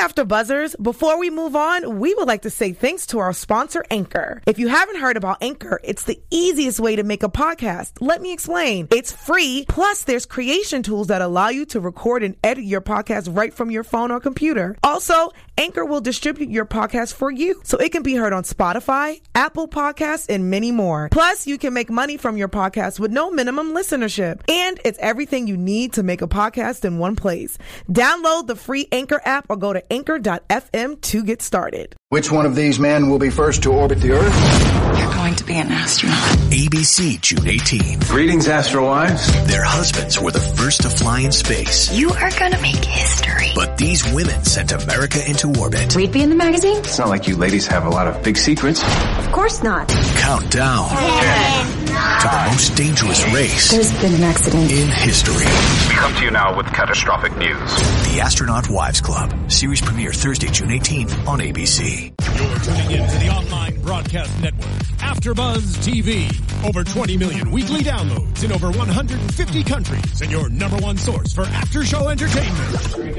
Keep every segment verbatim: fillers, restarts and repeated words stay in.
After Buzzers, before we move on, we would like to say thanks to our sponsor, Anchor. If you haven't heard about Anchor, it's the easiest way to make a podcast. Let me explain. It's free, plus there's creation tools that allow you to record and edit your podcast right from your phone or computer. Also, Anchor will distribute your podcast for you, so it can be heard on Spotify, Apple Podcasts, and many more. Plus, you can make money from your podcast with no minimum listenership. And it's everything you need to make a podcast in one place. Download the free Anchor app or go to anchor dot f m to get started. Which one of these men will be first to orbit the Earth? You're going to be an astronaut. A B C, June eighteenth. Greetings, Astro Wives. Their husbands were the first to fly in space. You are going to make history. But these women sent America into orbit. Read me in the magazine? It's not like you ladies have a lot of big secrets. Of course not. Countdown Ten, to the most dangerous race There's been an accident in history. We come to you now with catastrophic news. The Astronaut Wives Club. Series premiere Thursday, June eighteenth on A B C. You're tuning in to the online broadcast network, AfterBuzz T V. Over twenty million weekly downloads in over one hundred fifty countries, and your number one source for after-show entertainment.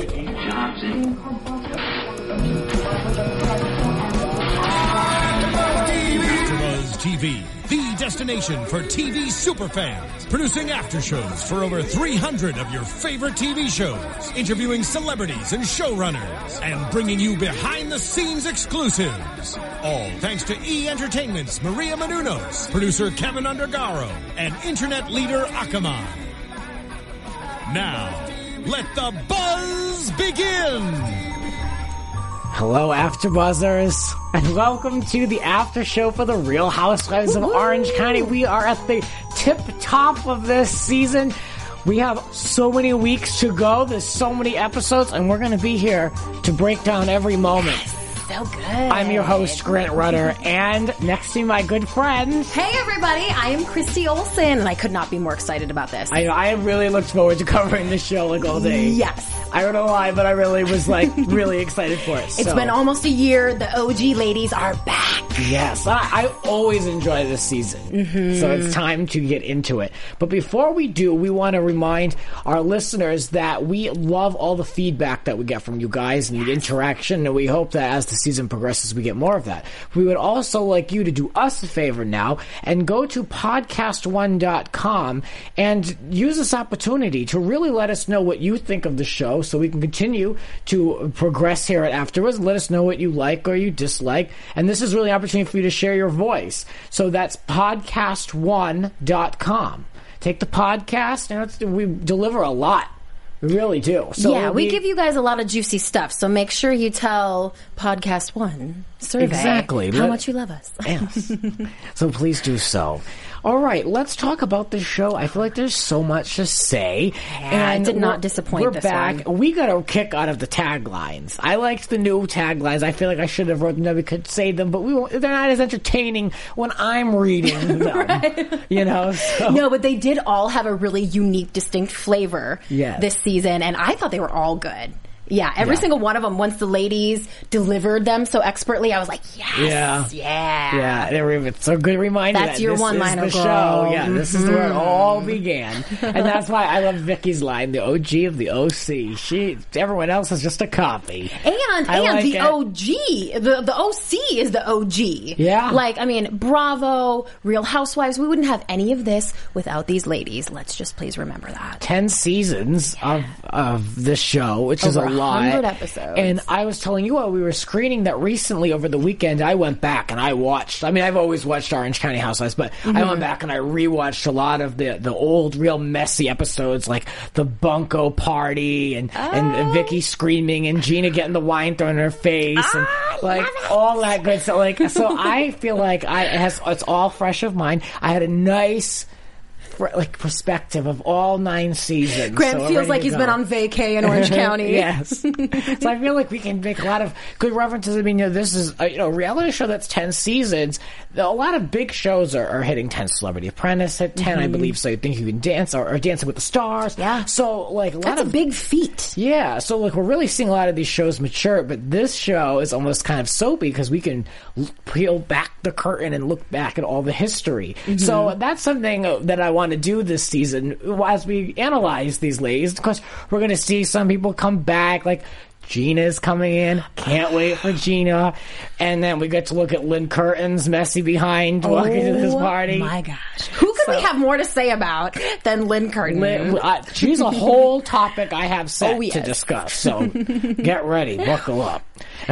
AfterBuzz T V, the destination for T V superfans, producing aftershows for over three hundred of your favorite T V shows, interviewing celebrities and showrunners, and bringing you behind-the-scenes exclusives. All thanks to E! Entertainment's Maria Menounos, producer Kevin Undergaro, and internet leader Akamai. Now, let the buzz begin! Hello, AfterBuzzers, and welcome to the after show for the Real Housewives of Orange County. We are at the tip top of this season. We have so many weeks to go. There's so many episodes, and we're going to be here to break down every moment. Yes, so good. I'm your host, Grant Rudder, and next to me, my good friend. Hey, everybody. I am Christy Olsen, and I could not be more excited about this. I I really looked forward to covering this show like all day. Yes. I don't know why, but I really was like really excited for it. It's so. been almost a year. The O G ladies are back. Yes, I, I always enjoy this season, mm-hmm. so it's time to get into it. But before we do, we want to remind our listeners that we love all the feedback that we get from you guys and the interaction, and we hope that as the season progresses, we get more of that. We would also like you to do us a favor now and go to podcast one dot com and use this opportunity to really let us know what you think of the show, so we can continue to progress here at AfterBuzz. Let us know what you like or you dislike. And this is really an opportunity for you to share your voice. So that's podcast one dot com. Take the podcast, and it's, we deliver a lot. We really do. So yeah, we be, give you guys a lot of juicy stuff. So make sure you tell Podcast One survey exactly. how Let, much you love us. Yes. So please do so. All right, let's talk about this show. I feel like there's so much to say. Yeah, and it did not disappoint We're this back. one. We got a kick out of the taglines. I liked the new taglines. I feel like I should have wrote them that we could say them, but we won't, they're not as entertaining when I'm reading them. Right. You know? So. No, but they did all have a really unique, distinct flavor yes. this season, and I thought they were all good. Yeah, every yeah. single one of them, once the ladies delivered them so expertly, I was like, yes, yeah. yeah. Yeah, they were, it's a good reminder That's that your this one-liner, is the girl. show. Yeah, Mm-hmm. this is where it all began. And that's why I love Vicky's line, the O G of the O C. She, everyone else is just a copy. And, I and like the it. O G, the, the O C is the O G. Yeah. Like, I mean, Bravo, Real Housewives, we wouldn't have any of this without these ladies. Let's just please remember that. Ten seasons yeah. of, of this show, which Over is a lot. one hundred episodes. And I was telling you while we were screening that recently over the weekend, I went back and I watched, I mean, I've always watched Orange County Housewives, but mm-hmm. I went back and I rewatched a lot of the, the old, real messy episodes, like the Bunko party and, oh. and Vicky screaming and Gina getting the wine thrown in her face oh, and like all that good stuff. Like, so I feel like I, it has, it's all fresh of mind. I had a nice, like perspective of all nine seasons. Grant so feels like he's been on vacay in Orange County. Yes. So I feel like we can make a lot of good references. I mean, you know, this is a you know, reality show that's ten seasons. A lot of big shows are, are hitting ten. Celebrity Apprentice hit ten, mm-hmm. I believe. So you think you can dance or, or Dancing with the Stars. Yeah. So like a lot that's of a big feat. Yeah. So like we're really seeing a lot of these shows mature, but this show is almost kind of soapy because we can l- peel back the curtain and look back at all the history. Mm-hmm. So that's something that I want to do this season as we analyze these ladies, because we're going to see some people come back, like Gina's coming in. Can't wait for Gina. And then we get to look at Lynn Curtin's messy behind walking to this party. Oh my gosh. Who could So- we have more to say about than Lynn Curtin? Lynn, uh, she's a whole topic I have set Oh, yes. to discuss. So get ready. Buckle up.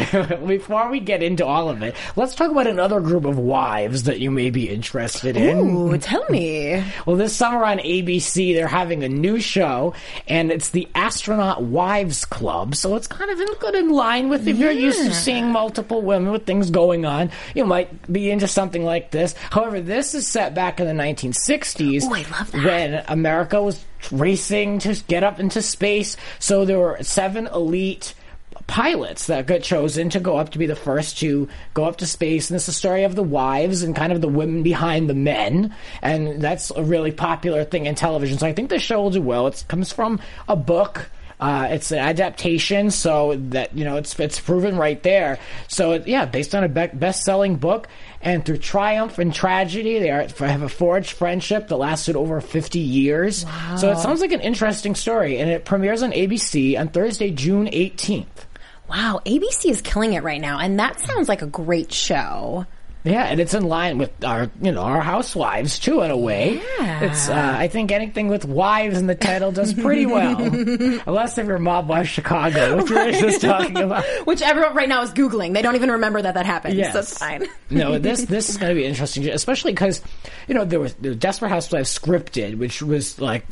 Before we get into all of it, let's talk about another group of wives that you may be interested in. Ooh, tell me. Well, this summer on A B C, they're having a new show, and it's the Astronaut Wives Club. So it's kind of in, good in line with if you're used to seeing multiple women with things going on, you might be into something like this. However, this is set back in the nineteen sixties. Oh, I love that. When America was racing to get up into space. So there were seven elite pilots that got chosen to go up to be the first to go up to space, and it's the story of the wives and kind of the women behind the men, and that's a really popular thing in television. So I think the show will do well. It comes from a book. Uh, it's an adaptation, so that, you know, it's it's proven right there. So it, yeah, based on a be- best-selling book, and through triumph and tragedy, they are, have a forged friendship that lasted over fifty years. Wow. So it sounds like an interesting story, and it premieres on A B C on Thursday, June eighteenth. Wow, A B C is killing it right now, and that sounds like a great show. Yeah, and it's in line with our, you know, our housewives too, in a way. Yeah. It's, uh, I think anything with wives in the title does pretty well, unless if you're Mob Wives Chicago, which we're just talking about. Which everyone right now is Googling. They don't even remember that that happened. Yes. So it's fine. No, this this is going to be interesting, especially because, you know, there was, there was Desperate Housewives Scripted, which was like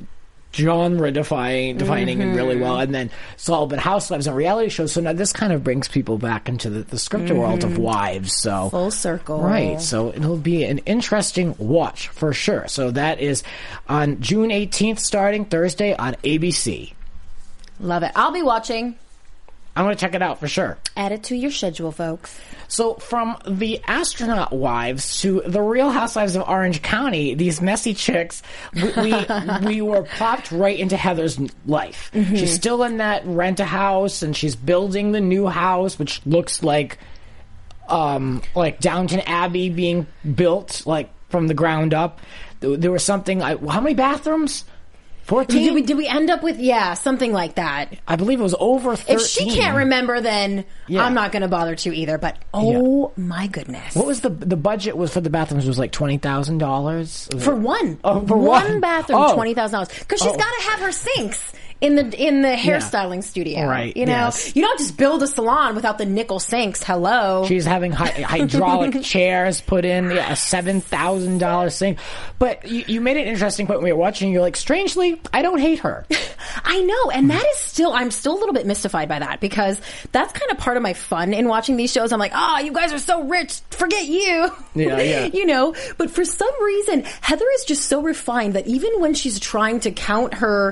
genre defining, defining mm-hmm. and really well, and then Sullivan Housewives and reality shows. So now this kind of brings people back into the, the scripted mm-hmm. world of wives. So full circle, right? So it'll be an interesting watch for sure. So that is on June eighteenth, starting Thursday on A B C. Love it. I'll be watching. I'm going to check it out for sure. Add it to your schedule, folks. So from the Astronaut Wives to the Real Housewives of Orange County, these messy chicks, we we, we were plopped right into Heather's life. Mm-hmm. She's still in that rent-a-house, and she's building the new house, which looks like um, like Downton Abbey being built like from the ground up. There, there was something. I, how many bathrooms? fourteen? Did we, did we end up with, yeah, something like that? I believe it was over thirteen. If she can't remember, then yeah. I'm not going to bother to either. But, oh, yeah. my goodness. What was the the budget was for the bathrooms? Was like twenty thousand dollars? For one. Oh, for one. one bathroom, oh. twenty thousand dollars. Because she's oh. got to have her sinks in the in the hairstyling yeah. studio. Right. You know? Yes. You don't just build a salon without the nickel sinks. Hello. She's having hy- hydraulic chairs put in, yeah, a seven thousand dollars sink. But you, you made an interesting point when we were watching. You're like, strangely, I don't hate her. I know, and that is still, I'm still a little bit mystified by that, because that's kind of part of my fun in watching these shows. I'm like, oh, you guys are so rich, forget you. Yeah, yeah. You know, but for some reason, Heather is just so refined that even when she's trying to count her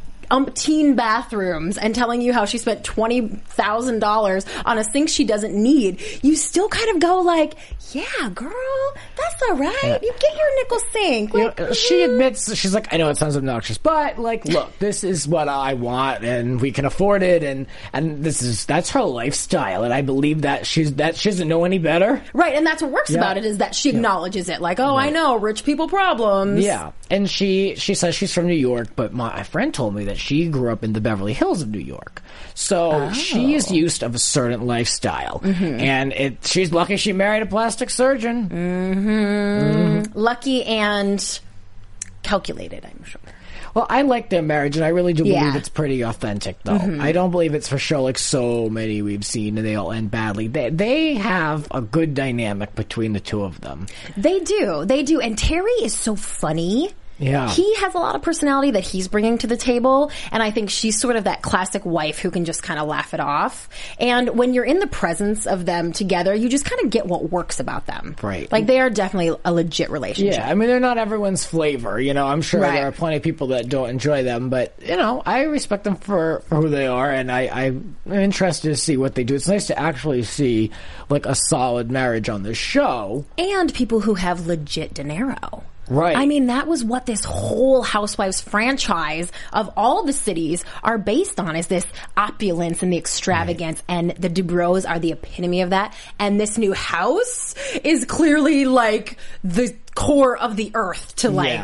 umpteen bathrooms and telling you how she spent twenty thousand dollars on a sink she doesn't need, you still kind of go like, yeah, girl, that's all right. Yeah. You get your nickel sink. Like, you know, she admits, she's like, I know it sounds obnoxious, but like, look, this is what I want, and we can afford it, and and this is that's her lifestyle, and I believe that she's that she doesn't know any better. Right, and that's what works yeah. about it, is that she acknowledges yeah. it. Like, oh, right. I know, rich people problems. Yeah, and she she says she's from New York, but my friend told me that she grew up in the Beverly Hills of New York, so oh. she is used of a certain lifestyle, mm-hmm. and it she's lucky she married a plastic surgeon. Mm-hmm. Mm-hmm. Lucky and calculated, I'm sure. Well, I like their marriage, and I really do yeah. believe it's pretty authentic, though. Mm-hmm. I don't believe it's for show like so many we've seen, and they all end badly. They, they have a good dynamic between the two of them. They do. They do. And Terry is so funny. Yeah. He has a lot of personality that he's bringing to the table, and I think she's sort of that classic wife who can just kind of laugh it off. And when you're in the presence of them together, you just kind of get what works about them. Right. Like, they are definitely a legit relationship. Yeah, I mean, they're not everyone's flavor, you know. I'm sure right. there are plenty of people that don't enjoy them, but, you know, I respect them for, for who they are, and I, I'm interested to see what they do. It's nice to actually see, like, a solid marriage on the show. And people who have legit dinero. Right. I mean, that was what this whole Housewives franchise of all the cities are based on, is this opulence and the extravagance. Right. And the Dubrows are the epitome of that. And this new house is clearly like the core of the earth to like... Yeah.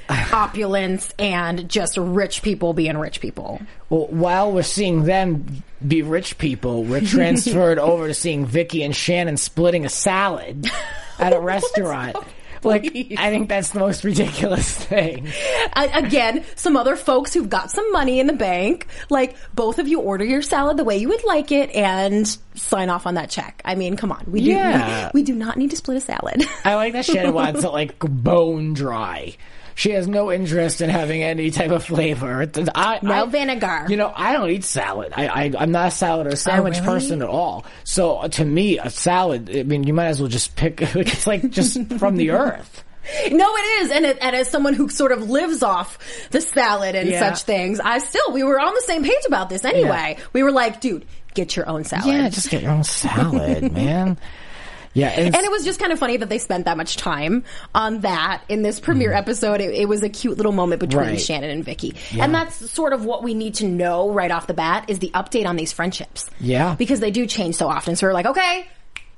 opulence and just rich people being rich people. Well, while we're seeing them be rich people, we're transferred over to seeing Vicky and Shannon splitting a salad at a restaurant. Like, I think that's the most ridiculous thing. Uh, again, some other folks who've got some money in the bank, like, both of you order your salad the way you would like it and sign off on that check. I mean, come on. We do, Yeah. we, we do not need to split a salad. I like that Shannon wants it, like, bone dry. She has no interest in having any type of flavor. I, No I, vinegar. You know, I don't eat salad. I, I, I'm not a salad or a sandwich really? person at all. So uh, to me, a salad, I mean, you might as well just pick, it's like just from the earth. No, it is. And, it, and as someone who sort of lives off the salad and Yeah. such things, I still, we were on the same page about this anyway. Yeah. We were like, dude, get your own salad. Yeah, just get your own salad, man. Yeah, And it was just kind of funny that they spent that much time on that in this premiere episode. It, it was a cute little moment between Right. Shannon and Vicky. And that's sort of what we need to know right off the bat is the update on these friendships. Yeah. Because they do change so often. So we're like, okay,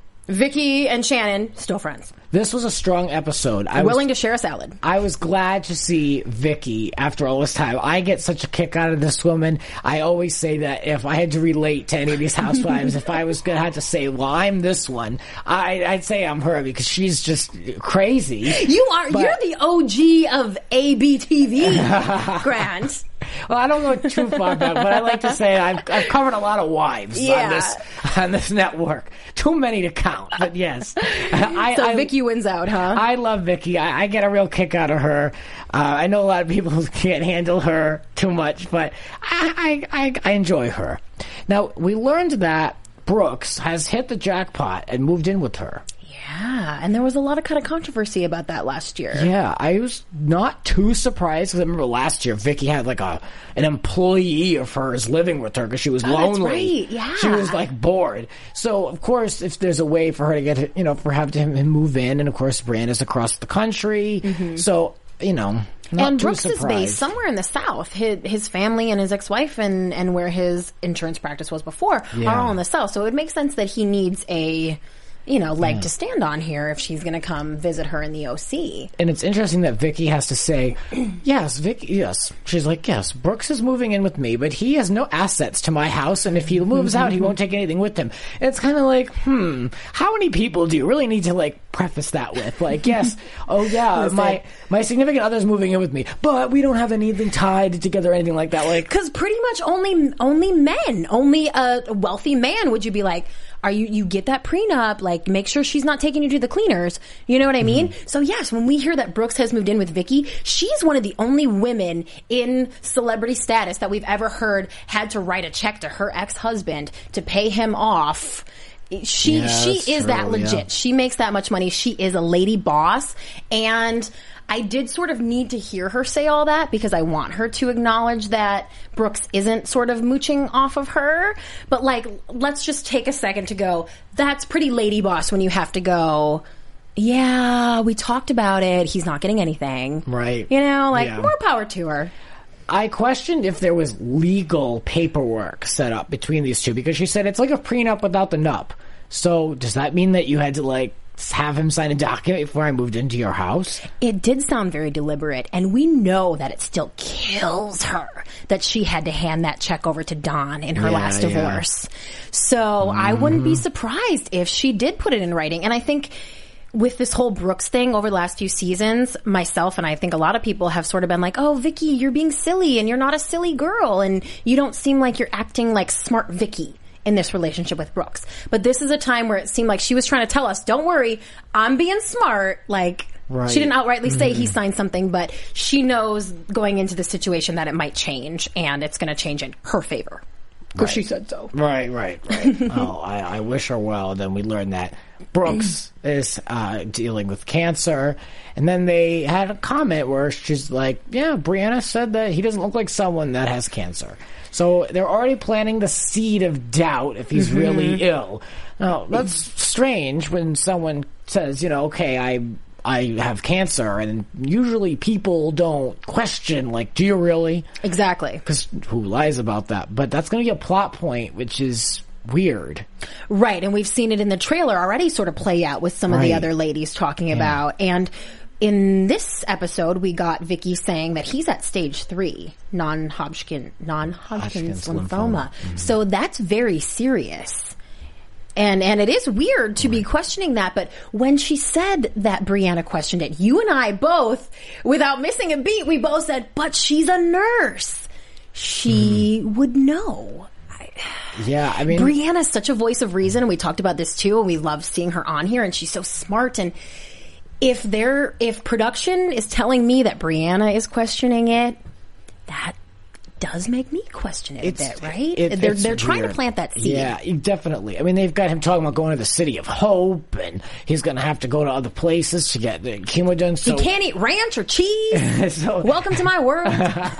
Vicky and Shannon, still friends. This was a strong episode. I Willing was, to share a salad. I was glad to see Vicky after all this time. I get such a kick out of this woman. I always say that if I had to relate to any of these housewives, if I was going to have to say, well, I'm this one, I, I'd say I'm her because she's just crazy. You are, But- you're the O G of A B T V, Grant. Well, I don't go too far back, but I like to say I've, I've covered a lot of wives Yeah. on this on this network. Too many to count, but yes. I, So I, Vicky wins out, huh? I love Vicky. I, I get a real kick out of her. Uh, I know a lot of people can't handle her too much, but I, I, I, I enjoy her. Now, we learned that Brooks has hit the jackpot and moved in with her. Yeah, and there was a lot of kind of controversy about that last year. Yeah, I was not too surprised because I remember last year Vicky had like a an employee of hers living with her because she was Oh, that's lonely. right, yeah. She was like bored. So of course, if there's a way for her to get, you know, for have him move in, and of course, Brianna's across the country, so you know. Not And too Brooks is surprised. based somewhere in the South. His, his family and his ex-wife and, and where his insurance practice was before Yeah. are all in the South. So it makes sense that he needs a, you know, leg to stand on here if she's going to come visit her in the O C. And it's interesting that Vicky has to say, yes, Vicky, yes. She's like, yes, Brooks is moving in with me, but he has no assets to my house, and if he moves out, he won't take anything with him. And it's kind of like, hmm, how many people do you really need to, like, preface that with? Like, yes, oh yeah, Listen. my my significant other's moving in with me, but we don't have anything tied together or anything like that. Like, Because pretty much only only men, only a wealthy man would you be like, are you you get that prenup? Like, make sure she's not taking you to the cleaners. You know what I mean? Mm-hmm. So yes, when we hear that Brooks has moved in with Vicky, she's one of the only women in celebrity status that we've ever heard had to write a check to her ex-husband to pay him off. She Yeah, she that's is that true, legit. yeah. She makes that much money. She is a lady boss. And I did sort of need to hear her say all that because I want her to acknowledge that Brooks isn't sort of mooching off of her. But like, let's just take a second to go, that's pretty lady boss when you have to go, yeah, we talked about it. He's not getting anything. Right. You know, like, Yeah. more power to her. I questioned if there was legal paperwork set up between these two because she said it's like a prenup without the nup. So does that mean that you had to like have him sign a document before I moved into your house? It did sound very deliberate, and we know that it still kills her that she had to hand that check over to Don in her Yeah, last yeah. divorce. So I wouldn't be surprised if she did put it in writing. And I think with this whole Brooks thing over the last few seasons, myself and I think a lot of people have sort of been like, oh, Vicky, you're being silly and you're not a silly girl and you don't seem like you're acting like smart Vicky in this relationship with Brooks. But this is a time where it seemed like she was trying to tell us, don't worry, I'm being smart. Like, Right. she didn't outrightly say he signed something, but she knows going into the situation that it might change and it's going to change in her favor. Because she said so. Right, right, right. oh, I, I wish her well. Then we learned that Brooks is uh, dealing with cancer. And then they had a comment where she's like, yeah, Brianna said that he doesn't look like someone that has cancer. So they're already planting the seed of doubt if he's really ill. Now, that's strange when someone says, you know, okay, I... I have cancer, and usually people don't question, like, do you really? Exactly. Because who lies about that? But that's going to be a plot point, which is weird. Right, and we've seen it in the trailer already sort of play out with some of the Right. other ladies talking about. And in this episode, we got Vicky saying that he's at stage three, non-Hodgkin, non-Hodgkin's Hodgkin's lymphoma. lymphoma. Mm-hmm. So that's very serious. And and it is weird to be questioning that, but when she said that Brianna questioned it, you and I both, without missing a beat, we both said, but she's a nurse. She mm. would know. Yeah, I mean... Brianna's such a voice of reason, and we talked about this too, and we love seeing her on here, and she's so smart, and if they're, if production is telling me that Brianna is questioning it, that does make me question it It's, a bit, right? It, they're it's they're trying weird. to plant that seed. Yeah, definitely. I mean, they've got him talking about going to the City of Hope, and he's going to have to go to other places to get the chemo done. So You can't eat ranch or cheese. so, Welcome to my world.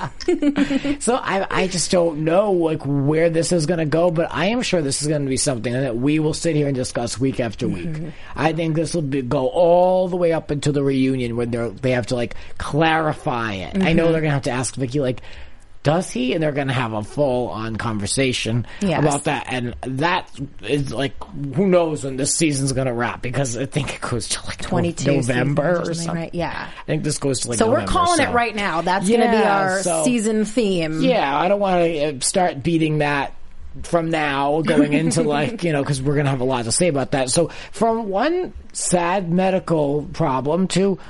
so I, I just don't know like where this is going to go, but I am sure this is going to be something that we will sit here and discuss week after week. Mm-hmm. I think this will be, go all the way up into the reunion when they they have to like clarify it. Mm-hmm. I know they're going to have to ask Vicky like, does he? And they're going to have a full-on conversation Yes. about that. And that is like, who knows when this season's going to wrap, because I think it goes to like twenty-two November seasons or something, something. right? Yeah. I think this goes to like So November. we're calling so. it right now. That's going to be Yeah, our so- season theme. Yeah, I don't want to start beating that from now going into like, you know, because we're going to have a lot to say about that. So from one sad medical problem to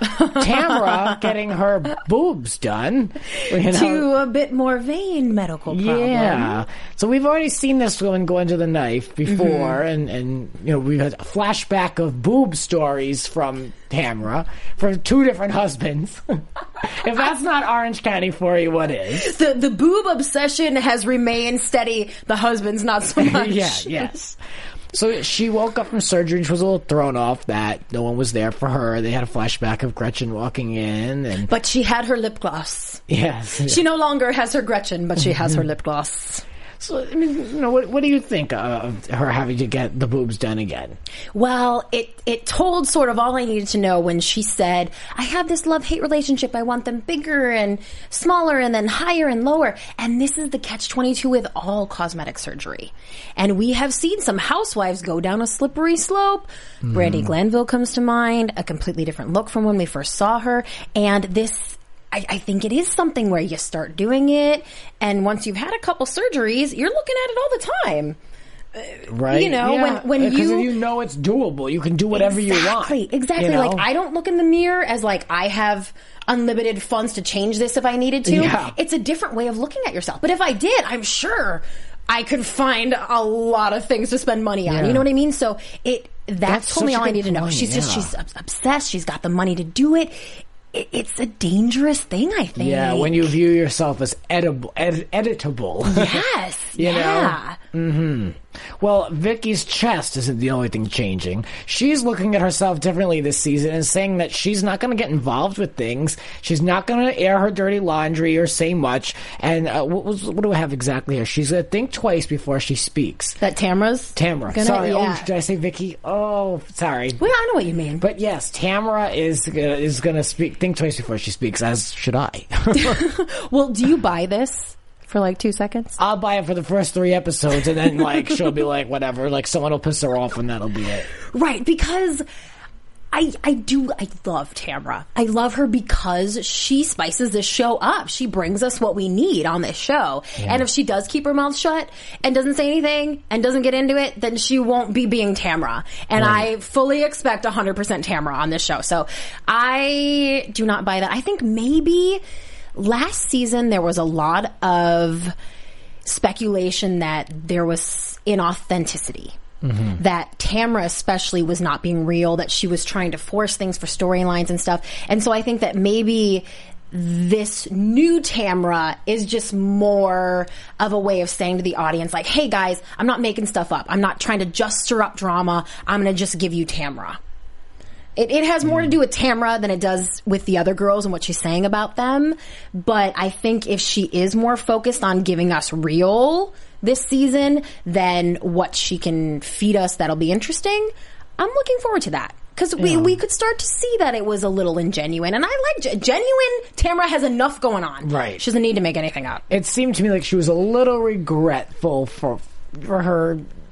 Tamara getting her boobs done. You know? To a bit more vain medical problem. Yeah. So we've already seen this one go into the knife before, Mm-hmm. and, and, you know, we've had a flashback of boob stories from Tamara from two different husbands. If that's not Orange County for you, what is? The the boob obsession has remained steady. The husband's not so much. Yeah, yes. So she woke up from surgery and she was a little thrown off that no one was there for her. They had a flashback of Gretchen walking in, and But she had her lip gloss. yes. She no longer has her Gretchen, but she has her lip gloss. So, I mean, you know, what, what do you think of her having to get the boobs done again? Well, it, it told sort of all I needed to know when she said, I have this love-hate relationship. I want them bigger and smaller and then higher and lower. And this is the catch twenty-two with all cosmetic surgery. And we have seen some housewives go down a slippery slope. Mm. Brandi Glanville comes to mind, a completely different look from when we first saw her. And this... I, I think it is something where you start doing it, and once you've had a couple surgeries, you're looking at it all the time. Right. You know, yeah. when, when Because you... you know it's doable. You can do whatever exactly, you want. Exactly, exactly. You know? Like, I don't look in the mirror as like, I have unlimited funds to change this if I needed to. Yeah. It's a different way of looking at yourself. But if I did, I'm sure I could find a lot of things to spend money on. Yeah. You know what I mean? So it that's, That's totally such a all I good need to know. point, She's just, yeah. she's ob- obsessed. She's got the money to do it. It, it's a dangerous thing, I think. Yeah, when you view yourself as edible, ed- editable. Yes. You know? Yeah. Mm-hmm. Well, Vicky's chest isn't the only thing changing. She's looking at herself differently this season and saying that she's not going to get involved with things. She's not going to air her dirty laundry or say much. And uh, what, was, what do I have exactly here? She's going to think twice before she speaks. That Tamara's? Tamara. Gonna, sorry. yeah. Oh, did I say Vicky? Oh, sorry. Well, I know what you mean. But yes, Tamara is gonna, is going to speak. Think twice before she speaks, as should I. Well, do you buy this for like two seconds? I'll buy it for the first three episodes, and then like she'll be like, whatever. Like someone will piss her off, and that'll be it. Right, because I I do I love Tamara. I love her because she spices this show up. She brings us what we need on this show. Yeah. And if she does keep her mouth shut and doesn't say anything and doesn't get into it, then she won't be being Tamara. And Right. I fully expect one hundred percent Tamara on this show. So I do not buy that. I think maybe last season there was a lot of speculation that there was inauthenticity. Mm-hmm. That Tamara especially was not being real, that she was trying to force things for storylines and stuff. And so I think that maybe this new Tamara is just more of a way of saying to the audience, like, hey guys, I'm not making stuff up. I'm not trying to just stir up drama. I'm going to just give you Tamara. It, it has more to do with Tamara than it does with the other girls and what she's saying about them. But I think if she is more focused on giving us real this season than what she can feed us that'll be interesting, I'm looking forward to that. Because we, Yeah. we could start to see that it was a little ingenuine. And I like ge- genuine. Tamara has enough going on. Right. She doesn't need to make anything up. It seemed to me like she was a little regretful for for her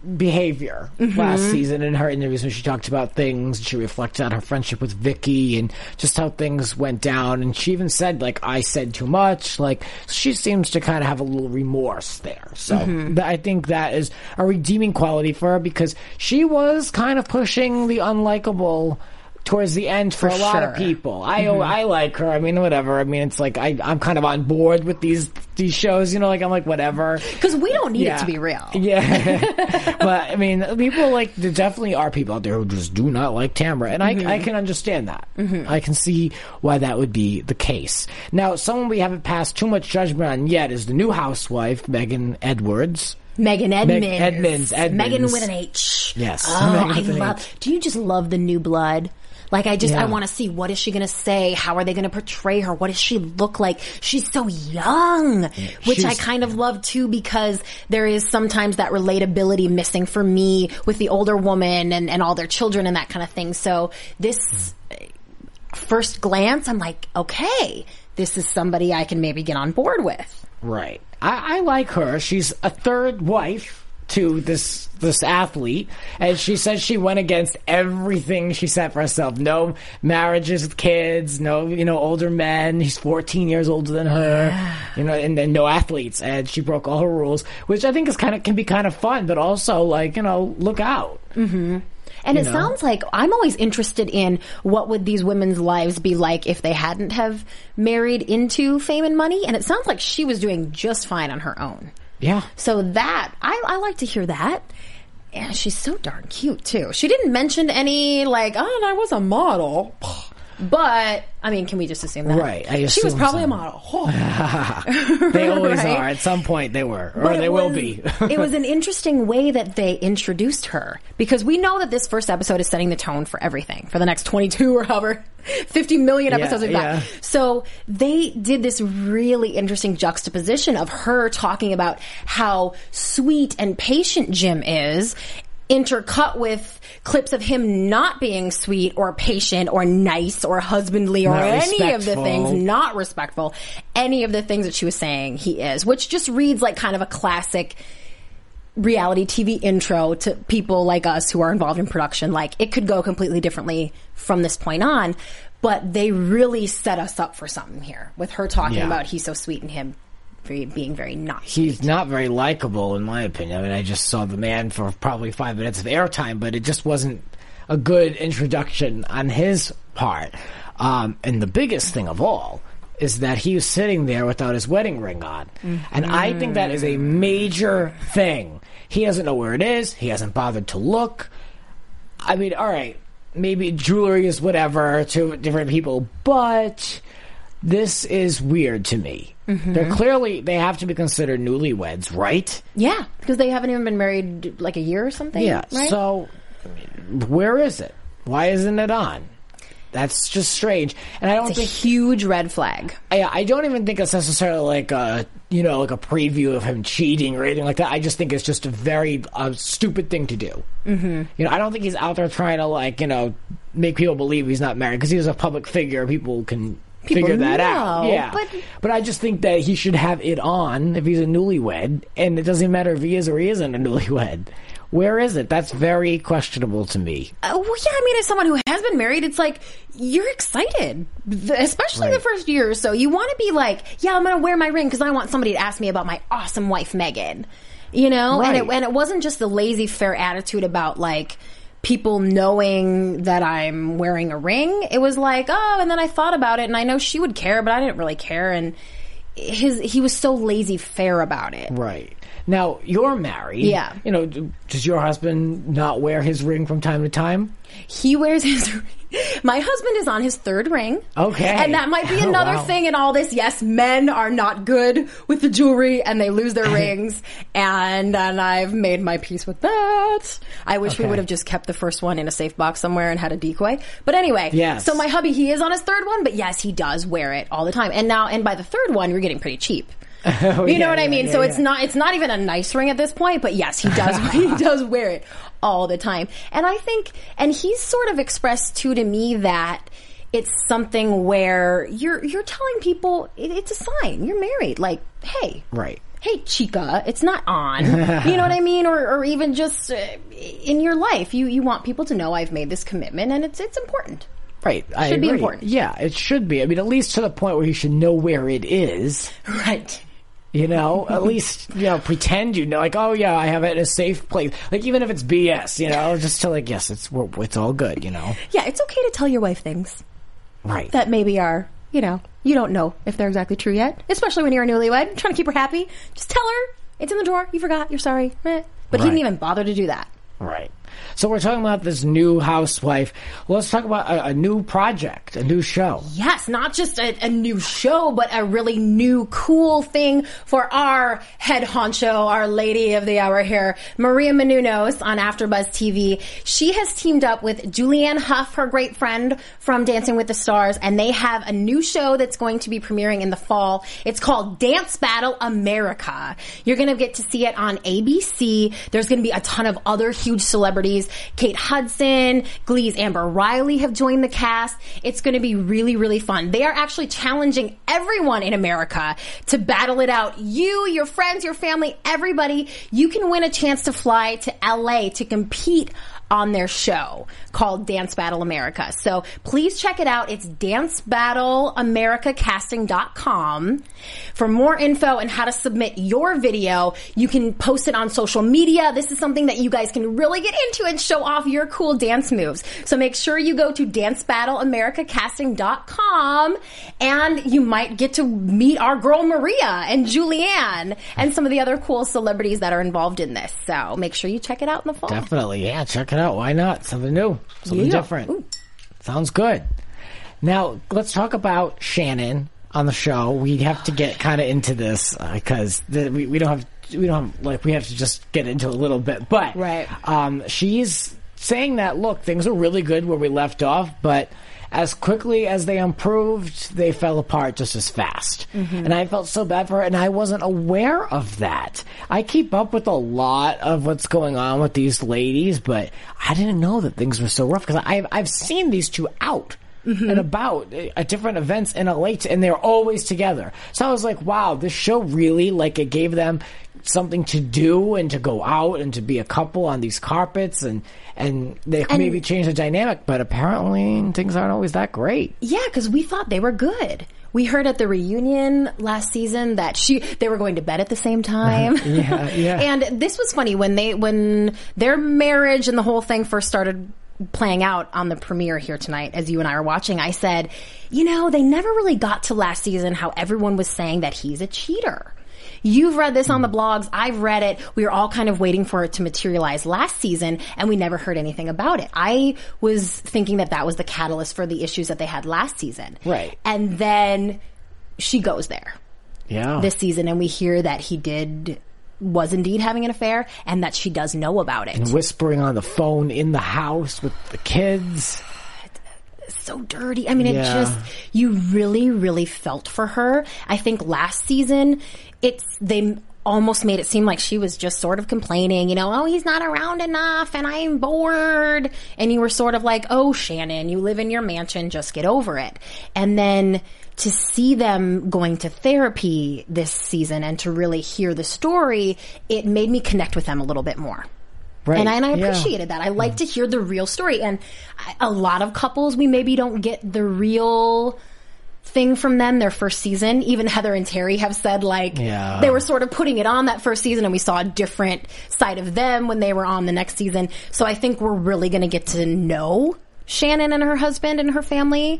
behavior Mm-hmm. last season in her interviews when she talked about things. She reflected on her friendship with Vicky and just how things went down. And she even said, like, I said too much. Like, she seems to kind of have a little remorse there. So Mm-hmm. th- I think that is a redeeming quality for her because she was kind of pushing the unlikable towards the end for, For a lot sure. of people. I I like her. I mean, whatever. I mean, it's like I I'm kind of on board with these these shows. You know, like I'm like whatever. Because we don't need Yeah. it to be real. Yeah, but I mean, people like there definitely are people out there who just do not like Tamra, and I I can understand that. I can see why that would be the case. Now, someone we haven't passed too much judgment on yet is the new housewife, Megan Edwards. Megan Edmonds. Meg- Edmonds, Edmonds. Megan with an H. Yes. Oh, Megan I with an love. H. Do you just love the new blood? Like, I just, Yeah. I want to see, what is she going to say? How are they going to portray her? What does she look like? She's so young, which I she's- kind of love too, because there is sometimes that relatability missing for me with the older woman and, and all their children and that kind of thing. So this first glance, I'm like, okay, this is somebody I can maybe get on board with. Right. I, I like her. She's a third wife to this this athlete, and she says she went against everything she set for herself. No marriages with kids, no, you know, older men. He's fourteen years older than her, you know, and then no athletes. And she broke all her rules, which I think is kind of can be kind of fun, but also like, you know, look out. Mm-hmm. And You it know? sounds like I'm always interested in what would these women's lives be like if they hadn't have married into fame and money. And it sounds like she was doing just fine on her own. Yeah. So that, I, I like to hear that. And she's so darn cute too. She didn't mention any like, oh, and I was a model. But, I mean, can we just assume that? Right, I she was assume probably so. a model. They always Right? are. At some point they were, or But they it will was- be. It was an interesting way that they introduced her, because we know that this first episode is setting the tone for everything for the next twenty-two or however fifty million episodes Yeah, we've got. yeah. So they did this really interesting juxtaposition of her talking about how sweet and patient Jim is, intercut with clips of him not being sweet or patient or nice or husbandly or Not any of the respectful. things, not respectful, any of the things that she was saying he is, which just reads like kind of a classic reality T V intro to people like us who are involved in production. Like, it could go completely differently from this point on, but they really set us up for something here with her talking Yeah. about he's so sweet and him very, being very not He's not very likable, in my opinion. I mean, I just saw the man for probably five minutes of airtime, but it just wasn't a good introduction on his part. Um, and the biggest thing of all is that he was sitting there without his wedding ring on. And I think that is a major thing. He doesn't know where it is. He hasn't bothered to look. I mean, all right, maybe jewelry is whatever to different people, but this is weird to me. Mm-hmm. They're clearly, they have to be considered newlyweds, right? Yeah, because they haven't even been married like a year or something. Yeah. right? So, I mean, where is it? Why isn't it on? That's just strange. And I don't it's a think huge red flag. I, I don't even think it's necessarily like a, you know, like a preview of him cheating or anything like that. I just think it's just a very uh, stupid thing to do. Mm-hmm. You know, I don't think he's out there trying to, like, you know, make people believe he's not married because he's a public figure. People can People figure that out. know, Yeah. but- but I just think that he should have it on if he's a newlywed, and it doesn't matter if he is or he isn't a newlywed. Where is it? That's very questionable to me. Uh, well, yeah, I mean, as someone who has been married, it's like, you're excited, The- especially the Right. first year or so. You want to be like, yeah, I'm going to wear my ring because I want somebody to ask me about my awesome wife, Megan. You know? And, it, Right. and it wasn't just the lazy fair attitude about, like, people knowing that I'm wearing a ring. It was like, oh, and then I thought about it, and I know she would care, but I didn't really care. And his he was so lazy fair about it. Right. Now, you're married. Yeah. You know, d- does your husband not wear his ring from time to time? He wears his ring. My husband is on his third ring. Okay. And that might be Oh, another wow. thing in all this. Yes, men are not good with the jewelry and they lose their rings. And and I've made my peace with that. I wish we Okay. would have just kept the first one in a safe box somewhere and had a decoy. But anyway, Yes. so my hubby, he is on his third one, but yes, he does wear it all the time. And now, and by the third one, you're getting pretty cheap. Oh, You yeah, know what I yeah, mean? yeah, So it's yeah. not it's not even a nice ring at this point, but yes, he does he does wear it all the time. And I think and he's sort of expressed too to me that it's something where you're you're telling people it, it's a sign. You're married. Like, hey. Right. hey, chica, it's not on. You know what I mean? Or, or even just uh, in your life, you, you want people to know I've made this commitment, and it's it's important. Right. I should be agree. important. Yeah, it should be. I mean, at least to the point where you should know where it is. Right. You know, at least, you know, pretend you know, like, oh yeah, I have it in a safe place. Like, even if it's B S, you know, just to like, yes, it's we're, it's all good, you know. Yeah, it's okay to tell your wife things. Right. That maybe are, you know, you don't know if they're exactly true yet. Especially when you're a newlywed, trying to keep her happy. Just tell her, it's in the drawer, you forgot, you're sorry. Eh. But Right. he didn't even bother to do that. Right. So we're talking about this new housewife. Let's talk about a, a new project, a new show. Yes, not just a, a new show, but a really new, cool thing for our head honcho, our lady of the hour here, Maria Menounos on AfterBuzz T V. She has teamed up with Julianne Hough, her great friend from Dancing with the Stars, and they have a new show that's going to be premiering in the fall. It's called Dance Battle America. You're going to get to see it on A B C. There's going to be a ton of other huge celebrities. Kate Hudson, Glee's Amber Riley have joined the cast. It's going to be really, really fun. They are actually challenging everyone in America to battle it out. You, your friends, your family, everybody. You can win a chance to fly to L A to compete on their show called Dance Battle America. So please check it out. It's dance battle america casting dot com. For more info and how to submit your video, you can post it on social media. This is something that you guys can really get into and show off your cool dance moves. So make sure you go to dance battle america casting dot com, and you might get to meet our girl Maria and Julianne and some of the other cool celebrities that are involved in this. So make sure you check it out in the fall. Definitely. Yeah, check it out. Why not? Something new. Something Yeah. different. Ooh. Sounds good. Now, let's talk about Shannon on the show. We have to get kind of into this uh, because the, we, we don't have, we don't have, like, we have to just get into it a little bit. But, Right. um, she's saying that, look, things are really good where we left off, but as quickly as they improved, they fell apart just as fast. Mm-hmm. And I felt so bad for her, and I wasn't aware of that. I keep up with a lot of what's going on with these ladies, but I didn't know that things were so rough, because I've, I've seen these two out mm-hmm. and about at different events in L A, and they're always together. So I was like, wow, this show really, like, it gave them something to do and to go out and to be a couple on these carpets, and and they and, maybe change the dynamic, but apparently things aren't always that great. Yeah, because we thought they were good. We heard at the reunion last season that she they were going to bed at the same time. yeah, yeah. And this was funny when they when their marriage and the whole thing first started playing out on the premiere here tonight, as you and I are watching. I said, you know, they never really got to last season how everyone was saying that he's a cheater. You've read this on the blogs. I've read it. We were all kind of waiting for it to materialize last season, and we never heard anything about it. I was thinking that that was the catalyst for the issues that they had last season. Right. And then she goes there. Yeah. This season, and we hear that he did, was indeed having an affair, and that she does know about it. And whispering on the phone in the house with the kids. So dirty. I mean, yeah. it just, you really, really felt for her. I think last season, it's, they almost made it seem like she was just sort of complaining, you know, oh, he's not around enough and I'm bored. And you were sort of like, oh, Shannon, you live in your mansion, just get over it. And then to see them going to therapy this season and to really hear the story, it made me connect with them a little bit more. Right. And I, and I yeah. appreciated that. I like mm. to hear the real story. And I, a lot of couples, we maybe don't get the real thing from them their first season. Even Heather and Terry have said, like, yeah. they were sort of putting it on that first season, and we saw a different side of them when they were on the next season. So I think we're really going to get to know Shannon and her husband and her family.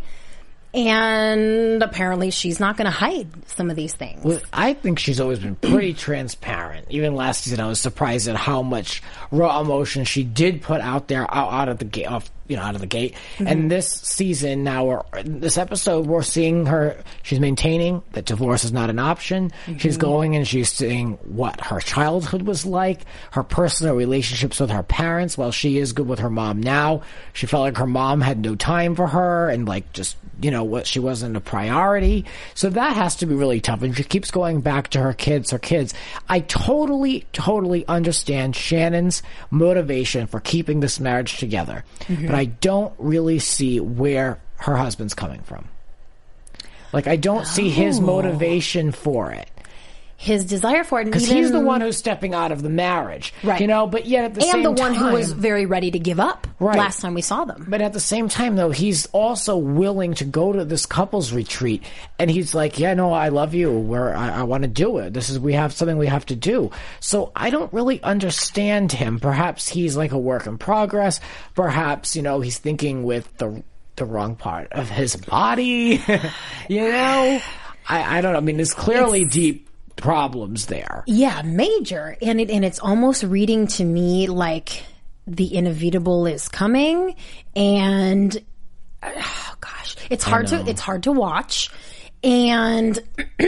And apparently she's not going to hide some of these things. Well, I think she's always been pretty transparent. Even last season, I was surprised at how much raw emotion she did put out there, out, out of the gate, off, you know, out of the gate. Mm-hmm. And this season, now, we're, this episode, we're seeing her. She's maintaining that divorce is not an option. Mm-hmm. She's going and she's saying what her childhood was like, her personal relationships with her parents. While she is good with her mom now, she felt like her mom had no time for her, and like just, you know, what she wasn't a priority. So that has to be really tough. And she keeps going back to her kids, her kids. I totally, totally understand Shannon's motivation for keeping this marriage together. Mm-hmm. But I don't really see where her husband's coming from. Like, I don't oh. see his motivation for it. his desire for it. Because even, he's the one who's stepping out of the marriage. Right. You know, but yet at the and same the one time, who was very ready to give up Right. last time we saw them. But at the same time, though, he's also willing to go to this couples retreat, and he's like, "Yeah, no, I love you. Where I, I want to do it. This is we have something we have to do." So I don't really understand him. Perhaps he's like a work in progress. Perhaps you know he's thinking with the the wrong part of his body. you know, I, I don't know. I mean, there's clearly It's- deep problems there. Yeah, major. And it and it's almost reading to me like the inevitable is coming, and oh gosh, it's hard to it's hard to watch. And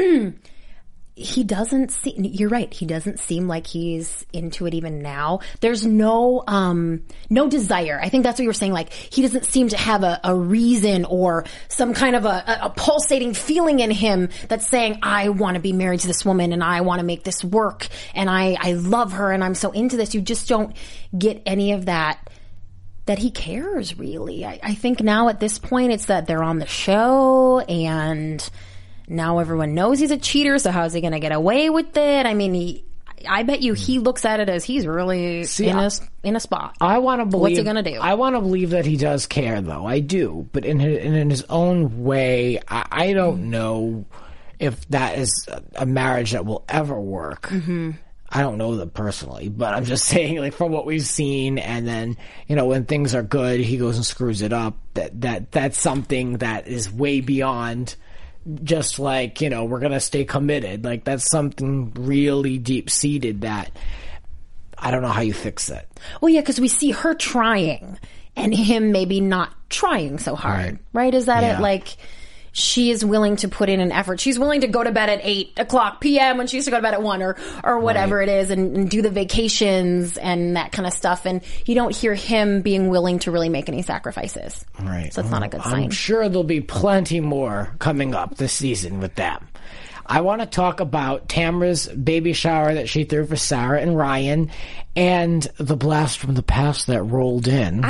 he doesn't see you're right, he doesn't seem like he's into it even now. There's no um no desire. I think that's what you were saying, like he doesn't seem to have a, a reason or some kind of a, a, a pulsating feeling in him that's saying, I want to be married to this woman and I want to make this work and I, I love her and I'm so into this. You just don't get any of that that he cares really. I, I think now at this point it's that they're on the show and now everyone knows he's a cheater, so how's he going to get away with it? I mean, he, I bet you he looks at it as he's really See, in I- a in a spot. I want to believe. What's he gonna do? I want to believe that he does care, though. I do, but in his, in his own way, I, I don't know if that is a, a marriage that will ever work. Mm-hmm. I don't know them personally, but I'm just saying, like from what we've seen, and then you know when things are good, he goes and screws it up. That that that's something that is way beyond. Just like, you know, we're going to stay committed. Like, that's something really deep-seated that I don't know how you fix it. Well, yeah, because we see her trying and him maybe not trying so hard, Right. right? Is that Yeah. it? Like, she is willing to put in an effort. She's willing to go to bed at eight o'clock p.m. when she used to go to bed at one or, or whatever Right. it is and, and do the vacations and that kind of stuff. And you don't hear him being willing to really make any sacrifices. Right. So it's not a good sign. I'm sure there'll be plenty more coming up this season with them. I want to talk about Tamra's baby shower that she threw for Sarah and Ryan and the blast from the past that rolled in.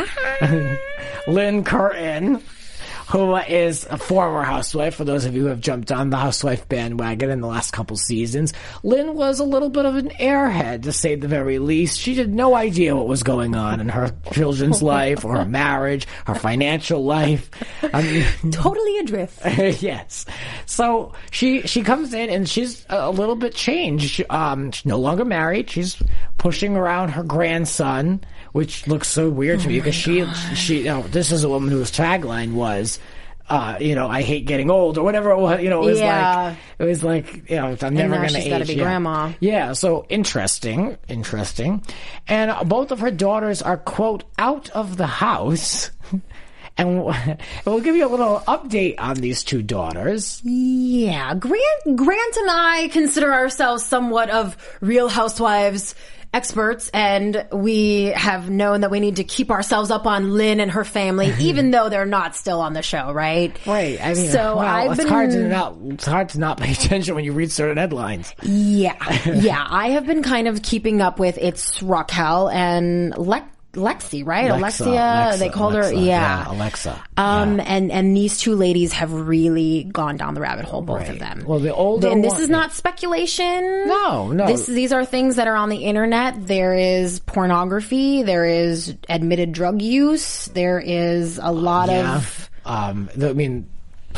Lynn Curtin, who is a former housewife, for those of you who have jumped on the housewife bandwagon in the last couple seasons. Lynn was a little bit of an airhead, to say the very least. She had no idea what was going on in her children's life, or her marriage, her financial life. I mean, Totally adrift. yes. So she she comes in and she's a little bit changed. She, um, she's no longer married. She's pushing around her grandson, which looks so weird to me because she she you know this is a woman whose tagline was. Uh, you know, I hate getting old, or whatever it was. You know, it was Yeah. like it was like you know, I'm never now going to she's age. gotta be yeah. grandma. Yeah, so interesting, interesting. And uh, both of her daughters are quote out of the house. And we'll give you a little update on these two daughters. Yeah, Grant, Grant and I consider ourselves somewhat of Real Housewives experts, and we have known that we need to keep ourselves up on Lynn and her family, even though they're not still on the show, right? Right. I mean, so well, I've it's been hard to not it's hard to not pay attention when you read certain headlines. yeah, yeah. I have been kind of keeping up with it's Raquel and Lex. Lexi, right? Alexa, Alexia, Alexa, they called Alexa, her, yeah. yeah, Alexa. Um, Yeah. and, and these two ladies have really gone down the rabbit hole, both Right. of them. Well, the older And this one- is not speculation. No, no. This, these are things that are on the internet. There is pornography. There is admitted drug use. There is a lot Yeah. of Um, the- I mean,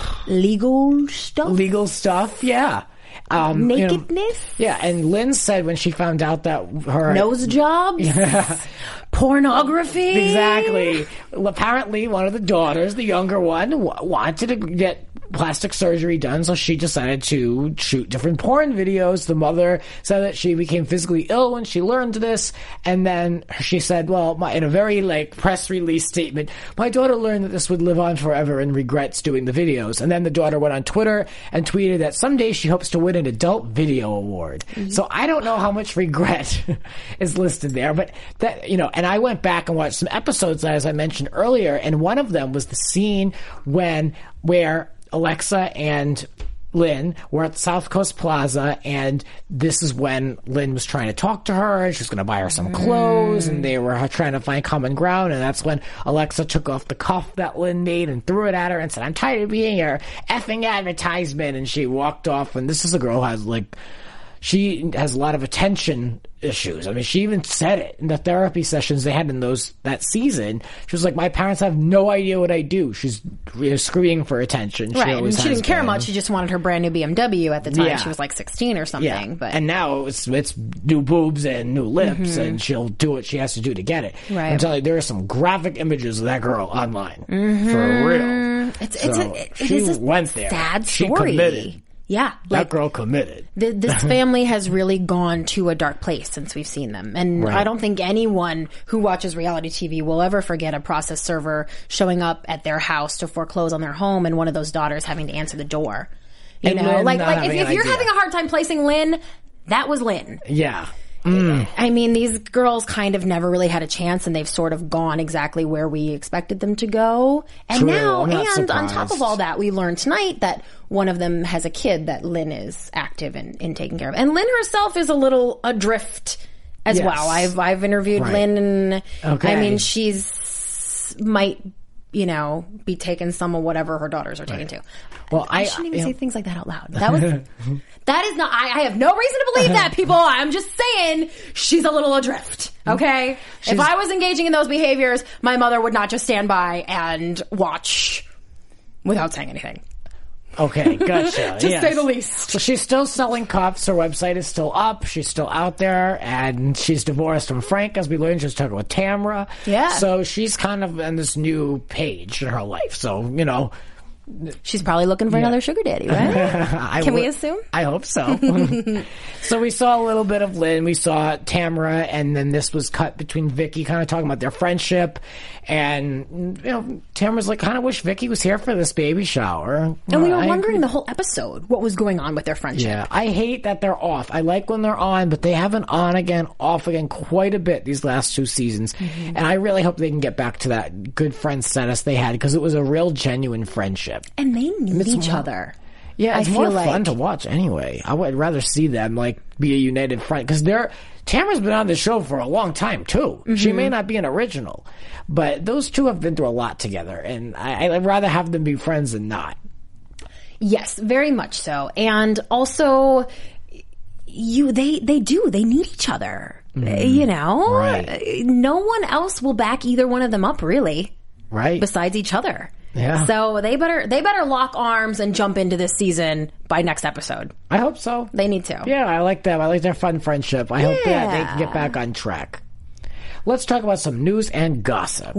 legal stuff. legal stuff. Yeah. Um, you know, Nakedness. yeah, and Lynn said when she found out that her Nose jobs. Pornography. Exactly. Well, apparently, one of the daughters, the younger one, w- wanted to get plastic surgery done, so she decided to shoot different porn videos. The mother said that she became physically ill when she learned this, and then she said, well, my, in a very, like, press release statement, my daughter learned that this would live on forever and regrets doing the videos. And then the daughter went on Twitter and tweeted that someday she hopes to win an adult video award. Mm-hmm. So I don't know how much regret is listed there, but that, you know, and I went back and watched some episodes, as I mentioned earlier, and one of them was the scene when, where Alexa and Lynn were at South Coast Plaza, and this is when Lynn was trying to talk to her, and she was going to buy her some clothes, and they were trying to find common ground, and that's when Alexa took off the cuff that Lynn made and threw it at her and said, I'm tired of being your effing advertisement, and she walked off, and this is a girl who has, like, she has a lot of attention issues. I mean, she even said it in the therapy sessions they had in those that season. She was like, my parents have no idea what I do. She's you know, screaming for attention. Right, she, and she didn't care been. much. She just wanted her brand new B M W at the time. Yeah. She was like sixteen or something. Yeah. But And now it's, it's new boobs and new lips, mm-hmm. and she'll do what she has to do to get it. Right. I'm telling you, there are some graphic images of that girl online. Mm-hmm. For real. It's, so it's a, it, she it is a went there. sad She story. committed. Yeah. That like, girl committed. The, this family has really gone to a dark place since we've seen them. And Right. I don't think anyone who watches reality T V will ever forget a process server showing up at their house to foreclose on their home and one of those daughters having to answer the door. You And know, Lynn like, not like if, having if an you're idea. having a hard time placing Lynn, that was Lynn. Yeah. Mm. I mean, these girls kind of never really had a chance, and they've sort of gone exactly where we expected them to go. And True. now, I'm and not on top surprised. of all that, we learned tonight that one of them has a kid that Lynn is active in, in taking care of. And Lynn herself is a little adrift as Yes. well. I've I've interviewed Right. Lynn, and Okay. I mean, she's might you know be taking some of whatever her daughters are taking too. Well, I, I shouldn't even you say know- things like that out loud. That was that is not. I, I have no reason to believe that, people. I'm just saying she's a little adrift. Okay, She's- if I was engaging in those behaviors, my mother would not just stand by and watch without saying anything. Okay, gotcha. To yes. say the least. So she's still selling cups. Her website is still up. She's still out there, and she's divorced from Frank, as we learned. She's talking with Tamra. Yeah. So she's kind of on this new page in her life. So, you know. She's probably looking for Yeah. another sugar daddy, right? I Can we would- assume? I hope so. So we saw a little bit of Lynn. We saw Tamra, and then this was cut between Vicky, kind of talking about their friendship. And, you know, Tamra's like, kind of wish Vicky was here for this baby shower. And we were I wondering agree. the whole episode what was going on with their friendship. Yeah, I hate that they're off. I like when they're on, but they haven't on again, off again quite a bit these last two seasons. Mm-hmm. And I really hope they can get back to that good friend status they had, because it was a real genuine friendship. And they need It's each more- other. Yeah, it's I more feel fun like- to watch anyway. I would rather see them like be a united front, because they're Tamara's been on the show for a long time too. Mm-hmm. She may not be an original, but those two have been through a lot together, and I, I'd rather have them be friends than not. Yes, very much so. And also, you they they do they need each other. You know, Right. no one else will back either one of them up really, Right? besides each other. Yeah. So they better they better lock arms and jump into this season by next episode. I hope so. They need to. Yeah, I like them. I like their fun friendship. I hope that they Yeah. can get back on track. Let's talk about some news and gossip.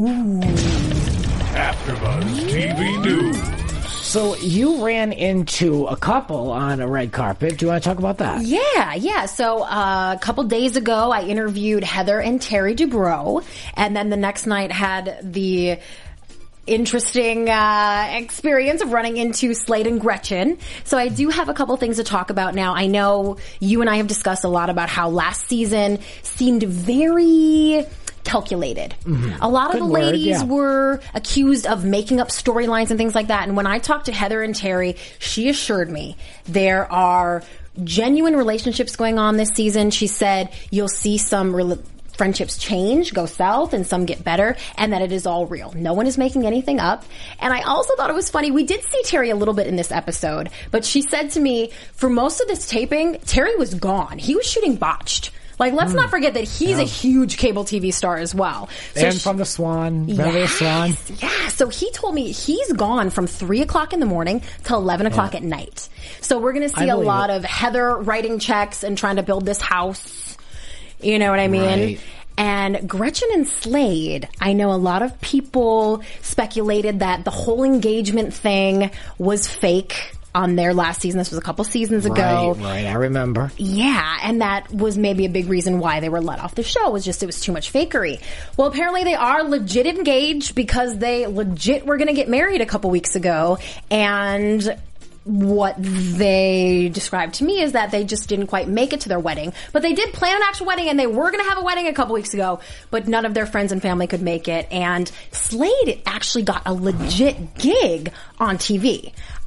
AfterBuzz T V News. So you ran into a couple on a red carpet. Do you want to talk about that? Yeah, yeah. So uh, a couple days ago, I interviewed Heather and Terry Dubrow, and then the next night had the interesting uh, experience of running into Slade and Gretchen. So I do have a couple things to talk about now. I know you and I have discussed a lot about how last season seemed very calculated. A lot of Good the word, ladies yeah. were accused of making up storylines and things like that. And when I talked to Heather and Terry, she assured me there are genuine relationships going on this season. She said you'll see some rel friendships change, go south, and some get better, and that it is all real. No one is making anything up. And I also thought it was funny. We did see Terry a little bit in this episode, but she said to me, for most of this taping, Terry was gone. He was shooting Botched. Like, let's not forget that he's a huge cable T V star as well. So And she- from the Swan, remember the Swan? yeah, so he told me he's gone from three o'clock in the morning till eleven o'clock at night. So we're going to see I a believe lot it. of Heather writing checks and trying to build this house. You know what I mean? Right. And Gretchen and Slade, I know a lot of people speculated that the whole engagement thing was fake on their last season. This was a couple seasons ago. Right, right, I remember. Yeah, and that was maybe a big reason why they were let off the show, was just it was too much fakery. Well, apparently they are legit engaged because they legit were going to get married a couple weeks ago, and what they described to me is that they just didn't quite make it to their wedding, but they did plan an actual wedding, and they were going to have a wedding a couple weeks ago, but none of their friends and family could make it, and Slade actually got a legit gig on T V.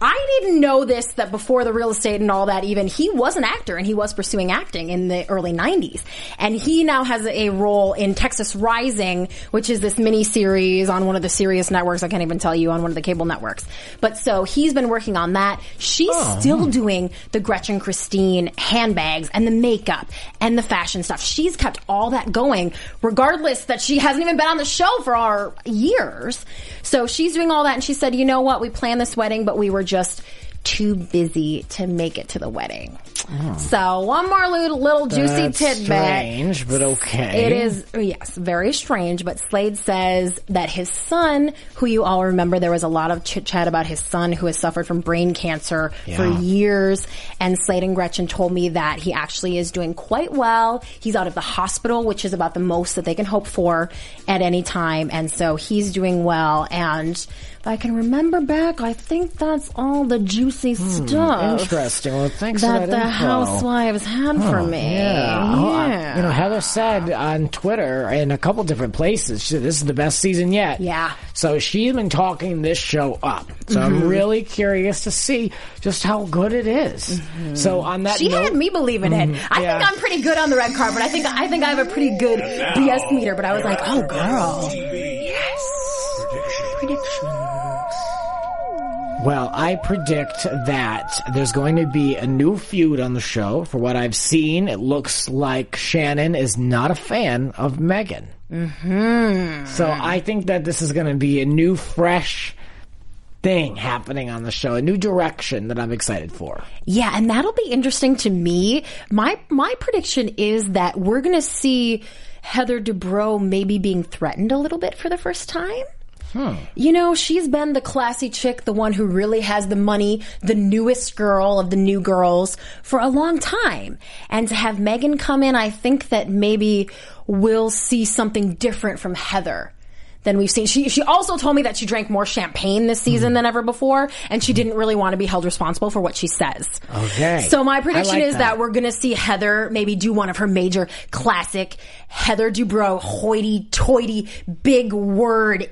I didn't know this, that before the real estate and all that even, he was an actor and he was pursuing acting in the early nineties. And he now has a role in Texas Rising, which is this mini series on one of the Sirius networks. I can't even tell you, on one of the cable networks. But so he's been working on that. She's oh. still doing the Gretchen Christine handbags and the makeup and the fashion stuff. She's kept all that going, regardless that she hasn't even been on the show for our years. So she's doing all that, and she said, you know what, we planned this wedding, but we were just too busy to make it to the wedding. Oh. So one more little, little juicy That's tidbit. Strange, but okay. It is, yes, very strange, but Slade says that his son, who you all remember, there was a lot of chit chat about his son who has suffered from brain cancer yeah. for years, and Slade and Gretchen told me that he actually is doing quite well. He's out of the hospital, which is about the most that they can hope for at any time, and so he's doing well. And if I can remember back, I think that's all the juicy hmm, stuff. Interesting. Well, thanks that for that the info. Housewives had oh, for me. Yeah. Oh, yeah. I, you know, Heather said on Twitter in a couple different places, she said, this is the best season yet. Yeah. So she's been talking this show up. So mm-hmm. I'm really curious to see just how good it is. Mm-hmm. So on that she note, had me believing it. I yeah. think I'm pretty good on the red carpet. I think I think I have a pretty good B S meter. But I was like, oh, girl, yes, predictions. Well, I predict that there's going to be a new feud on the show. For what I've seen, it looks like Shannon is not a fan of Megan. Mm-hmm. So I think that this is going to be a new, fresh thing happening on the show, a new direction that I'm excited for. Yeah, and that'll be interesting to me. My my prediction is that we're going to see Heather Dubrow maybe being threatened a little bit for the first time. Hmm. You know, she's been the classy chick, the one who really has the money, the newest girl of the new girls for a long time. And to have Megan come in, I think that maybe we'll see something different from Heather than we've seen. She she also told me that she drank more champagne this season mm. than ever before, and she didn't really want to be held responsible for what she says. Okay. So my prediction like is that. that we're going to see Heather maybe do one of her major classic Heather Dubrow hoity-toity, big word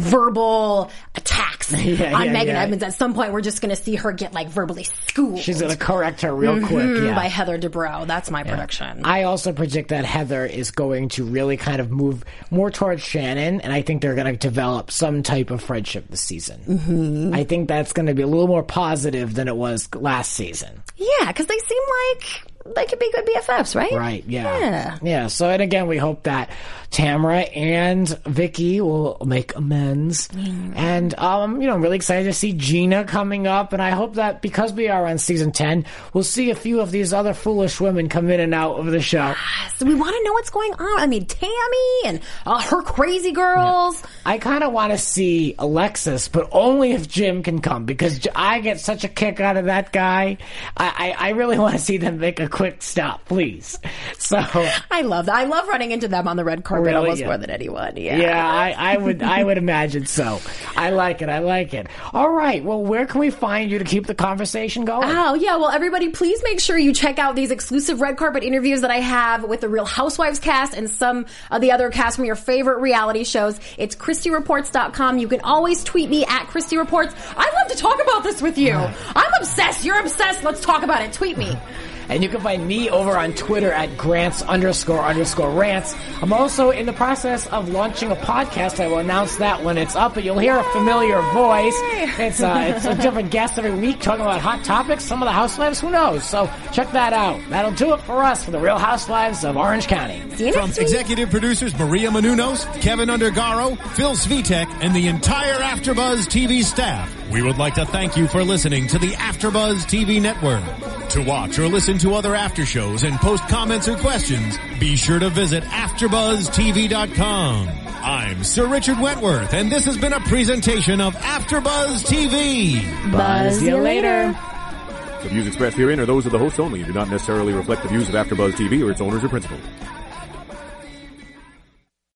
verbal attacks yeah, on yeah, Megan yeah. Edmonds. At some point, we're just going to see her get like verbally schooled. She's going to correct her real mm-hmm, quick. Yeah. By Heather Dubrow. That's my yeah. prediction. I also predict that Heather is going to really kind of move more towards Shannon, and I think they're going to develop some type of friendship this season. Mm-hmm. I think that's going to be a little more positive than it was last season. Yeah, because they seem like they could be good B F Fs, right? Right, yeah. Yeah. Yeah, so, and again, we hope that Tamara and Vicky will make amends. Mm. And, um, you know, I'm really excited to see Gina coming up, and I hope that because we are on season ten, we'll see a few of these other foolish women come in and out of the show. So we want to know what's going on. I mean, Tammy and uh, her crazy girls. Yeah. I kind of want to see Alexis, but only if Jim can come, because I get such a kick out of that guy. I, I, I really want to see them make a quick stop, please. So I love that. I love running into them on the red carpet really, almost yeah. more than anyone. Yeah, yeah, I, I would, I would imagine so. I like it. I like it. All right. Well, where can we find you to keep the conversation going? Oh yeah. Well, everybody, please make sure you check out these exclusive red carpet interviews that I have with the Real Housewives cast and some of the other cast from your favorite reality shows. It's Christy Reports dot com. You can always tweet me at Christy Reports. I'd love to talk about this with you. I'm obsessed. You're obsessed. Let's talk about it. Tweet me. And you can find me over on Twitter at Grants underscore underscore rants. I'm also in the process of launching a podcast. I will announce that when it's up, but you'll hear a familiar voice. It's, uh, it's a different guest every week talking about hot topics. Some of the housewives, who knows? So check that out. That'll do it for us for the Real Housewives of Orange County. From executive producers Maria Menounos, Kevin Undergaro, Phil Svitek, and the entire AfterBuzz T V staff, we would like to thank you for listening to the AfterBuzz T V network. To watch or listen to other after shows and post comments or questions, be sure to visit after buzz T V dot com. I'm Sir Richard Wentworth, and this has been a presentation of AfterBuzz T V. Buzz you later. The views expressed herein are those of the hosts only and do not necessarily reflect the views of AfterBuzz T V or its owners or principals.